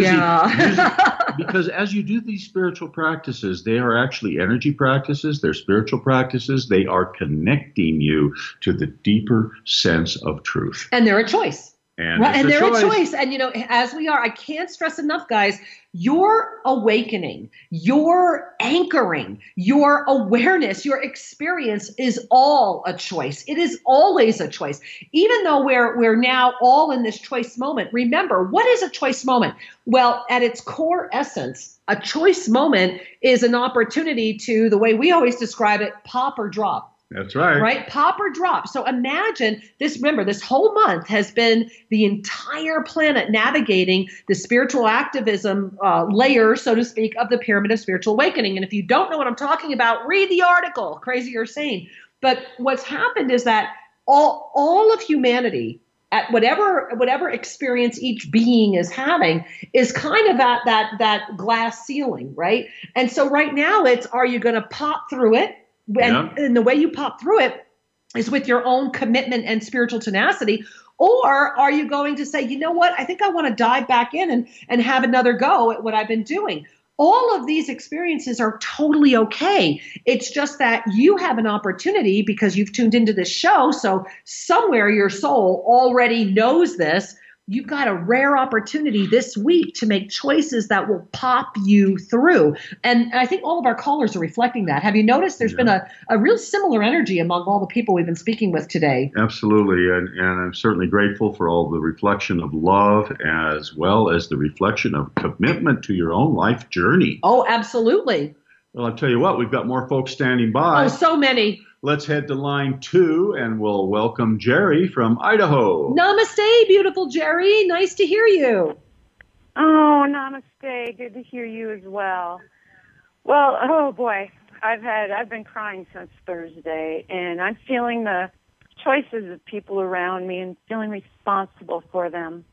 Because as you do these spiritual practices, they are actually energy practices, they're spiritual practices, they are connecting you to the deeper sense of truth. And they're a choice. And they're a choice. And, as we are, I can't stress enough, guys, your awakening, your anchoring, your awareness, your experience is all a choice. It is always a choice. Even though we're now all in this choice moment, remember, what is a choice moment? Well, at its core essence, a choice moment is an opportunity to, the way we always describe it, pop or drop. That's right. Right? Pop or drop. So imagine this, remember, this whole month has been the entire planet navigating the spiritual activism layer, so to speak, of the Pyramid of Spiritual Awakening. And if you don't know what I'm talking about, read the article, Crazy or Sane. But what's happened is that all of humanity, at whatever experience each being is having, is kind of at that glass ceiling, right? And so right now are you going to pop through it? And the way you pop through it is with your own commitment and spiritual tenacity. Or are you going to say, you know what, I think I want to dive back in and have another go at what I've been doing? All of these experiences are totally okay. It's just that you have an opportunity because you've tuned into this show. So somewhere your soul already knows this. You've got a rare opportunity this week to make choices that will pop you through. And I think all of our callers are reflecting that. Have you noticed there's been a real similar energy among all the people we've been speaking with today? Absolutely. And I'm certainly grateful for all the reflection of love as well as the reflection of commitment to your own life journey. Oh, absolutely. Well, I'll tell you what, we've got more folks standing by. Oh, so many. Let's head to line 2, and we'll welcome Jerry from Idaho. Namaste, beautiful Jerry. Nice to hear you. Oh, namaste. Good to hear you as well. Well, oh boy, I've been crying since Thursday, and I'm feeling the choices of people around me and feeling responsible for them.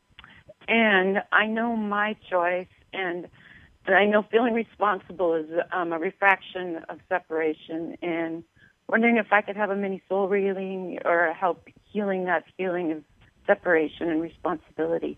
And I know my choice, and I know feeling responsible is a refraction of separation, and wondering if I could have a mini soul reading or help healing that feeling of separation and responsibility.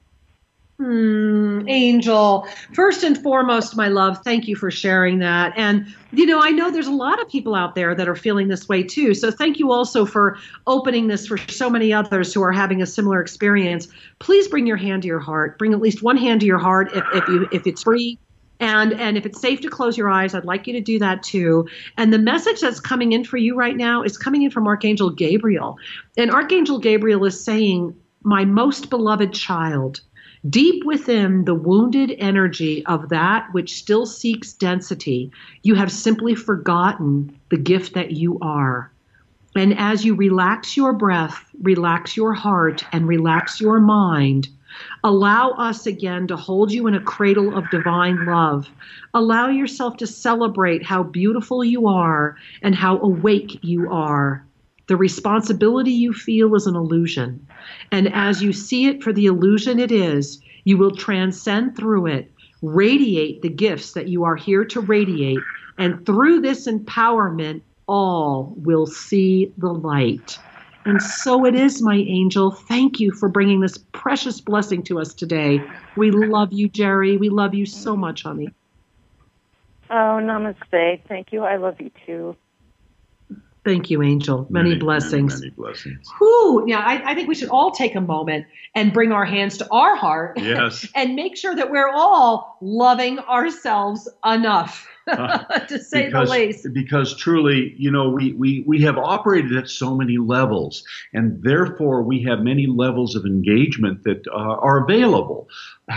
Angel, first and foremost, my love, thank you for sharing that. And, I know there's a lot of people out there that are feeling this way too. So thank you also for opening this for so many others who are having a similar experience. Please bring your hand to your heart. Bring at least one hand to your heart if it's free. And if it's safe to close your eyes, I'd like you to do that too. And the message that's coming in for you right now is coming in from Archangel Gabriel. And Archangel Gabriel is saying, my most beloved child, deep within the wounded energy of that which still seeks density, you have simply forgotten the gift that you are. And as you relax your breath, relax your heart, and relax your mind, allow us again to hold you in a cradle of divine love. Allow yourself to celebrate how beautiful you are and how awake you are. The responsibility you feel is an illusion. And as you see it for the illusion it is, you will transcend through it, radiate the gifts that you are here to radiate. And through this empowerment, all will see the light. And so it is, my angel. Thank you for bringing this precious blessing to us today. We love you, Jerry. We love you so much, honey. Oh, namaste. Thank you. I love you, too. Thank you, Angel. Many blessings. Many blessings. Whew. Yeah, I think we should all take a moment and bring our hands to our heart. Yes. And make sure that we're all loving ourselves enough. to say the least. Because truly, we have operated at so many levels, and therefore we have many levels of engagement that are available.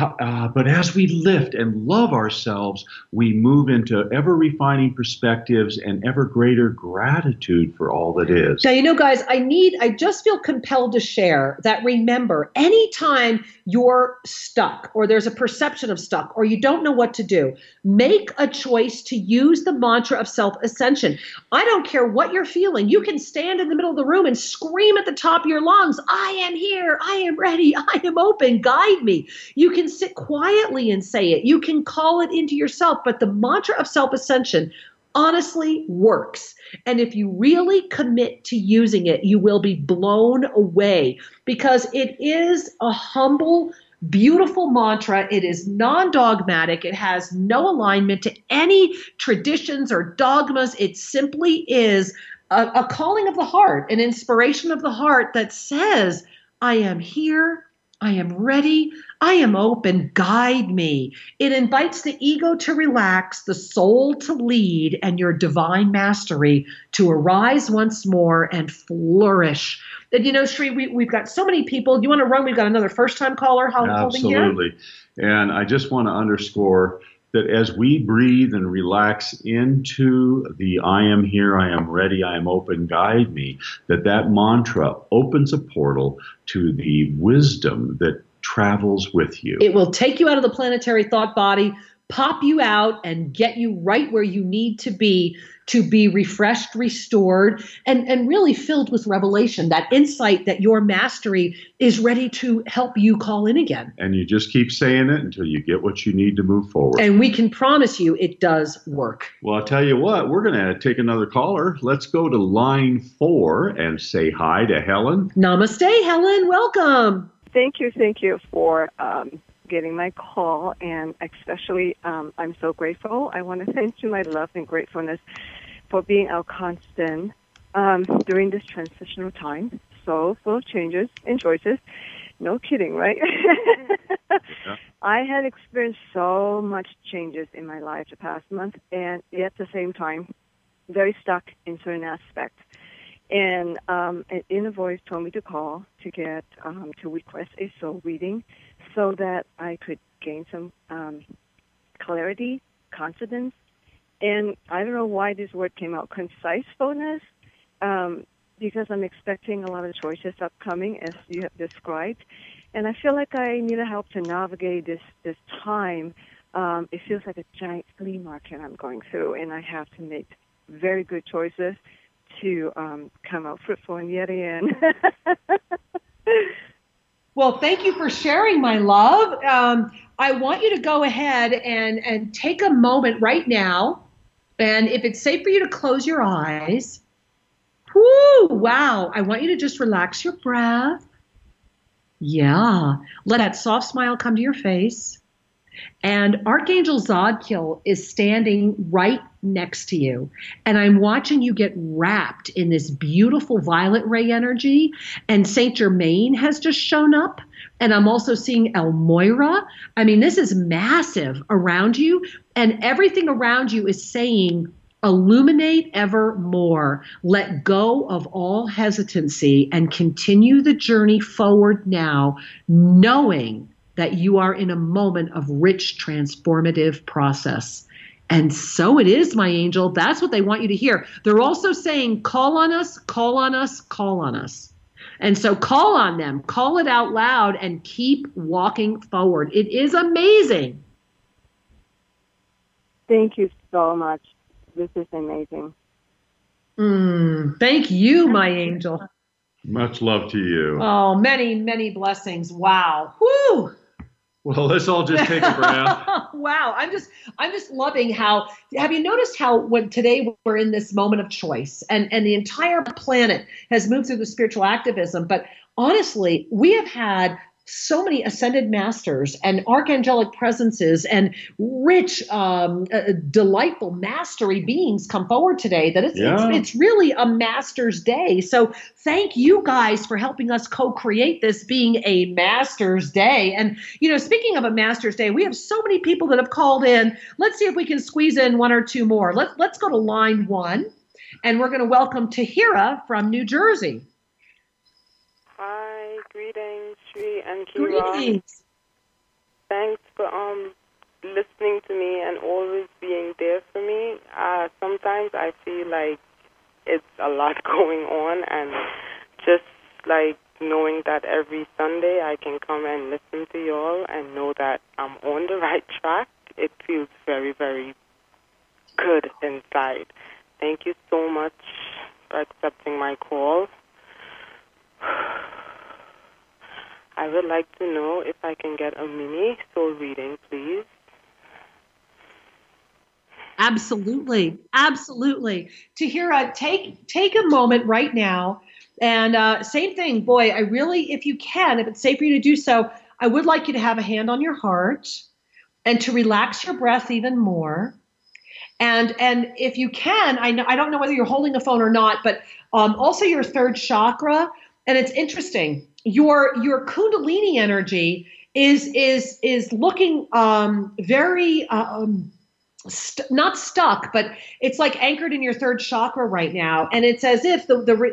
But as we lift and love ourselves, we move into ever refining perspectives and ever greater gratitude for all that is. Now, guys, I just feel compelled to share that. Remember, anytime you're stuck or there's a perception of stuck or you don't know what to do, make a choice to use the mantra of self-ascension. I don't care what you're feeling. You can stand in the middle of the room and scream at the top of your lungs, I am here, I am ready, I am open, guide me. You can sit quietly and say it. You can call it into yourself, but the mantra of self-ascension honestly works. And if you really commit to using it, you will be blown away because it is a humble, beautiful mantra. It is non-dogmatic. It has no alignment to any traditions or dogmas. It simply is a calling of the heart, an inspiration of the heart that says, I am here, I am ready, I am open, guide me. It invites the ego to relax, the soul to lead, and your divine mastery to arise once more and flourish. And Sri, we've got so many people. Do you want to run? We've got another first-time caller holding here. Absolutely. And I just want to underscore that as we breathe and relax into the I am here, I am ready, I am open, guide me, that mantra opens a portal to the wisdom that travels with you. It will take you out of the planetary thought body, pop you out, and get you right where you need to be refreshed, restored, and really filled with revelation, that insight that your mastery is ready to help you call in again. And you just keep saying it until you get what you need to move forward. And we can promise you it does work. Well, I'll tell you what, we're going to take another caller. Let's go to line 4 and say hi to Helen. Namaste, Helen. Welcome. Thank you for getting my call, and especially I'm so grateful. I want to thank you, my love and gratefulness, for being our constant during this transitional time. So full of changes and choices. No kidding, right? Yeah. I had experienced so much changes in my life the past month, and yet at the same time, very stuck in certain aspects. And an inner voice told me to call to get to request a soul reading so that I could gain some clarity, confidence, and I don't know why this word came out, concisefulness, because I'm expecting a lot of choices upcoming, as you have described, and I feel like I need help to navigate this time. It feels like a giant flea market I'm going through, and I have to make very good choices to come out fruitful and yet again. Well, thank you for sharing, my love. I want you to go ahead and take a moment right now, and if it's safe for you to close your eyes, wow, I want you to just relax your breath. Yeah, let that soft smile come to your face. And Archangel Zadkiel is standing right next to you. And I'm watching you get wrapped in this beautiful violet ray energy. And Saint Germain has just shown up. And I'm also seeing El Moira. I mean, this is massive around you. And everything around you is saying, illuminate ever more. Let go of all hesitancy and continue the journey forward now, knowing that you are in a moment of rich transformative process. And so it is, my angel. That's what they want you to hear. They're also saying, call on us, call on us, call on us. And so call on them, call it out loud, and keep walking forward. It is amazing. Thank you so much. This is amazing. Thank you, my angel. Much love to you. Oh, many, many blessings. Wow. Woo! Well, let's all just take a breath. Wow. I'm just loving how, have you noticed how when today we're in this moment of choice and the entire planet has moved through the spiritual activism, but honestly, we have had so many ascended masters and archangelic presences and rich, delightful mastery beings come forward today that it's really a master's day. So thank you guys for helping us co-create this being a master's day. And, speaking of a master's day, we have so many people that have called in. Let's see if we can squeeze in one or two more. Let's go to line 1, and we're going to welcome Tahira from New Jersey. Hi, greetings, Shri and Kira. Greetings. Thanks for listening to me and always being there for me. Sometimes I feel like it's a lot going on, and just like knowing that every Sunday I can come and listen to y'all and know that I'm on the right track, it feels very, very good inside. Thank you so much for accepting my call. I would like to know if I can get a mini soul reading, please. Absolutely. Absolutely. Tahira, take a moment right now. And same thing, boy, I really, if you can, if it's safe for you to do so, I would like you to have a hand on your heart and to relax your breath even more. And if you can, I don't know whether you're holding a phone or not, but also your third chakra. And it's interesting. Your Kundalini energy is looking very not stuck, but it's like anchored in your third chakra right now. And it's as if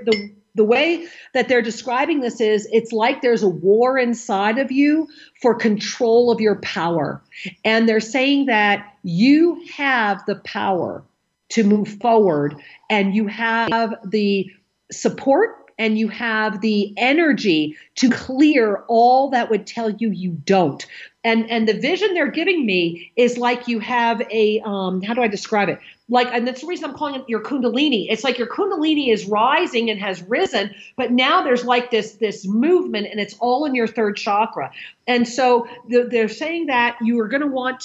the way that they're describing this is, it's like there's a war inside of you for control of your power. And they're saying that you have the power to move forward, and you have the support and you have the energy to clear all that would tell you you don't. And the vision they're giving me is like you have a, how do I describe it? And that's the reason I'm calling it your Kundalini. It's like your Kundalini is rising and has risen, but now there's like this movement, and it's all in your third chakra. And so they're saying that you are going to want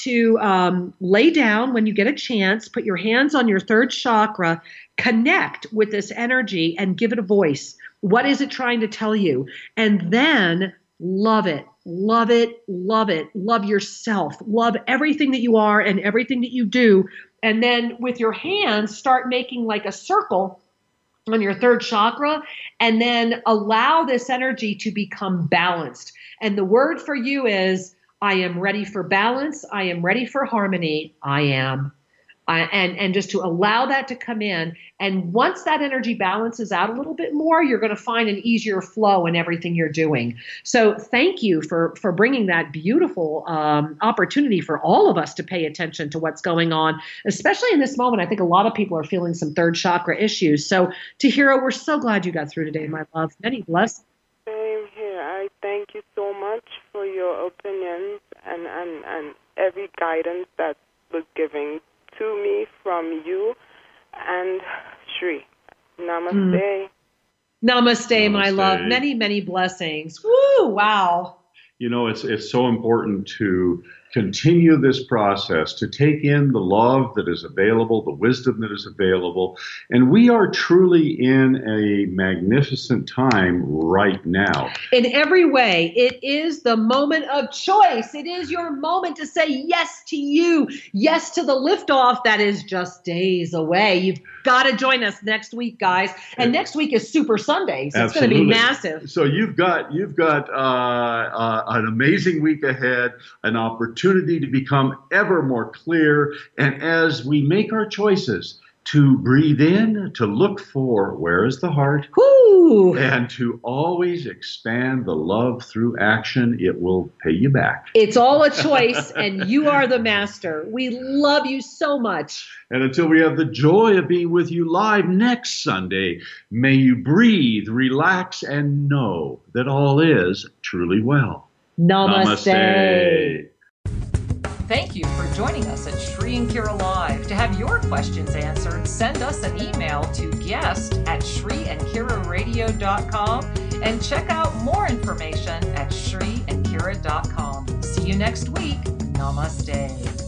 to lay down when you get a chance, put your hands on your third chakra, connect with this energy and give it a voice. What is it trying to tell you? And then love it. Love it, love it, love yourself, love everything that you are and everything that you do. And then with your hands, start making like a circle on your third chakra, and then allow this energy to become balanced. And the word for you is, I am ready for balance. I am ready for harmony. I am. And just to allow that to come in. And once that energy balances out a little bit more, you're going to find an easier flow in everything you're doing. So thank you for bringing that beautiful opportunity for all of us to pay attention to what's going on, especially in this moment. I think a lot of people are feeling some third chakra issues. So Tahira, we're so glad you got through today, my love. Many blessings. Same here. I thank you so much for your opinions and every guidance that was given to me from you and Shri. Namaste. Namaste, my love. Many, many blessings. Woo, wow. It's so important to continue this process, to take in the love that is available, the wisdom that is available. And we are truly in a magnificent time right now. In every way, it is the moment of choice. It is your moment to say yes to you, yes to the liftoff that is just days away. You've got to join us next week, guys. And next week is Super Sunday, so it's going to be massive. So you've got an amazing week ahead, an opportunity to become ever more clear. And as we make our choices to breathe in, to look for where is the heart, Woo! And to always expand the love through action, it will pay you back. It's all a choice, and you are the master. We love you so much. And until we have the joy of being with you live next Sunday, may you breathe, relax, and know that all is truly well. Namaste. Thank you for joining us at Shri and Kira Live. To have your questions answered, send us an email to guest@shriandkiraradio.com and check out more information at shriandkira.com. See you next week. Namaste.